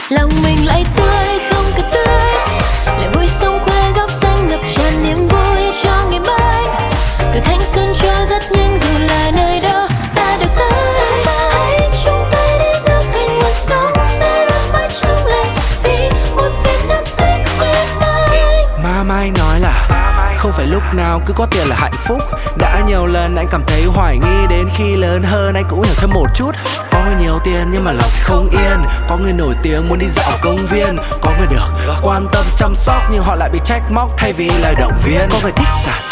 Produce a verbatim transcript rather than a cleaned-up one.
lòng mình lại tươi không cần tươi, lại vui sống khoe góc xanh ngập tràn niềm vui cho ngày mai. Từ thanh xuân trôi rất nhanh dù là nơi đâu ta được tới, hãy chung tay đi dựng thành nguồn sống sẽ luôn mãi trong lành vì một Việt Nam xanh khỏe mạnh. Má mai nói là không phải lúc nào cứ có tiền là hạnh phúc. Đã nhiều lần anh cảm thấy hoài nghi, đến khi lớn hơn anh cũng hiểu thêm một chút. Có người nhiều tiền nhưng mà lòng thì không yên, có người nổi tiếng muốn đi dạo công viên, có người được quan tâm chăm sóc nhưng họ lại bị trách móc thay vì lời động viên. Có người thích giả